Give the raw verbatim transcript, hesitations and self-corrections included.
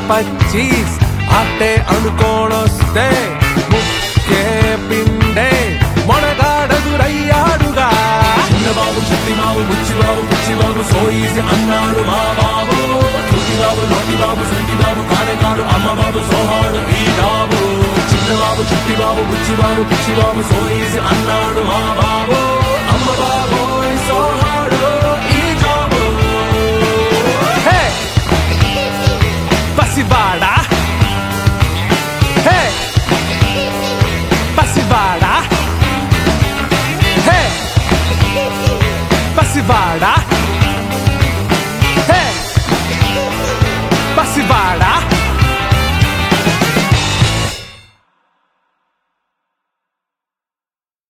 పచ్చీస్ అట్టే అనుకోనొస్తే ముక్కే పిండే మొనగాడదురయ్యాడుగా. చిన్నబాబు చిట్టిబాబు బుచ్చిబాబు పిచ్చిబాబు సోయిసి అన్నాడు మా బాబు. చుట్టిబాబు నోటిబాబు సుంటిబాబు కానేకాడు అమ్మబాబు సోహాడు ఈ బాబు. చిన్నబాబు చిట్టిబాబు బుచ్చిబాబు పిచ్చిబాబు సోయిసి అన్నాడు మా బాబు. అమ్మబాబు సోహాడు ఈ జాబు. హే పసివాడా, హే పసివాడా, హే పసివాడా.